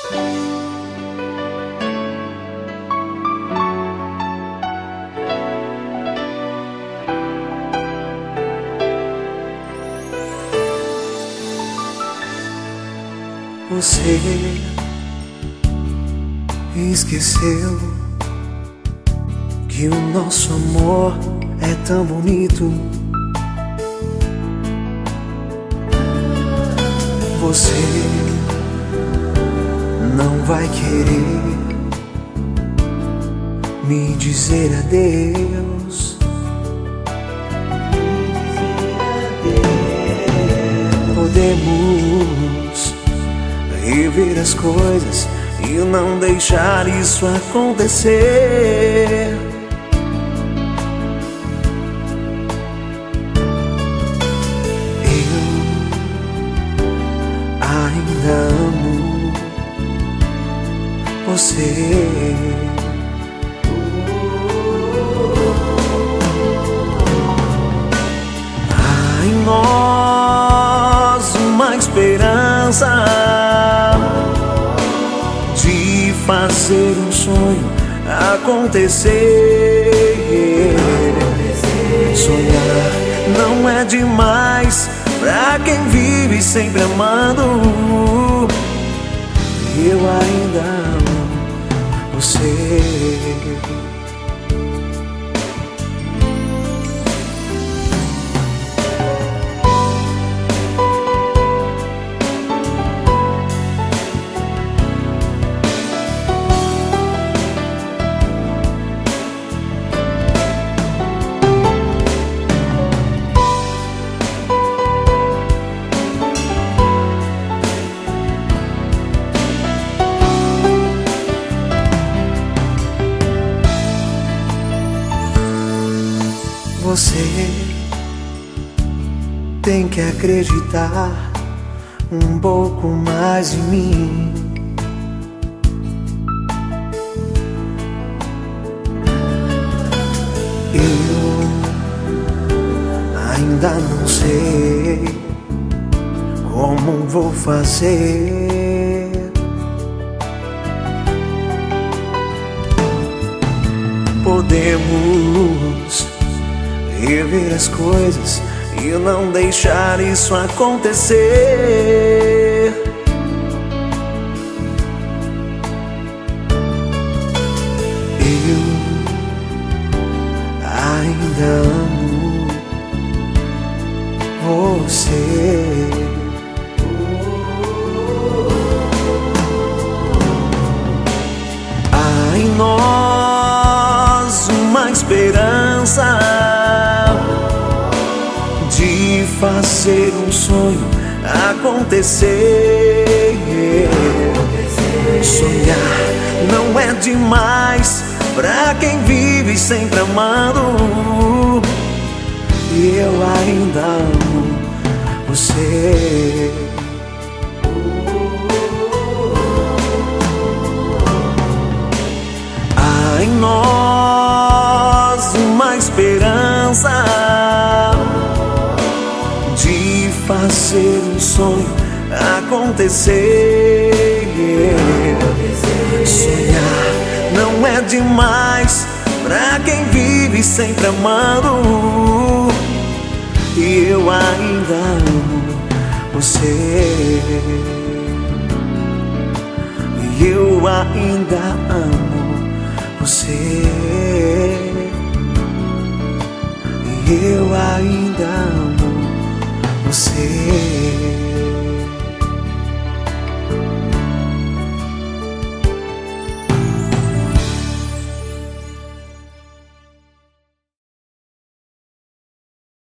Você esqueceu que o nosso amor é tão bonito. Você não vai querer me dizer adeus. Podemos rever as coisas e não deixar isso acontecer. Eu ainda amo você. Há em nós uma esperança de fazer um sonho acontecer. Sonhar não é demais pra quem vive sempre amando. Eu ainda amo você. Você tem que acreditar um pouco mais em mim. Eu ainda não sei como vou fazer. Podemos rever as coisas e não deixar isso acontecer. Eu ainda amo você. Há em nós uma esperança de fazer um sonho acontecer. Sonhar não é demais pra quem vive sempre amando. E eu ainda amo você. Há em nós uma esperança de fazer um sonho acontecer. Sonhar não é demais pra quem vive sempre amando. E eu ainda amo você. E eu ainda amo você. E eu ainda amo você.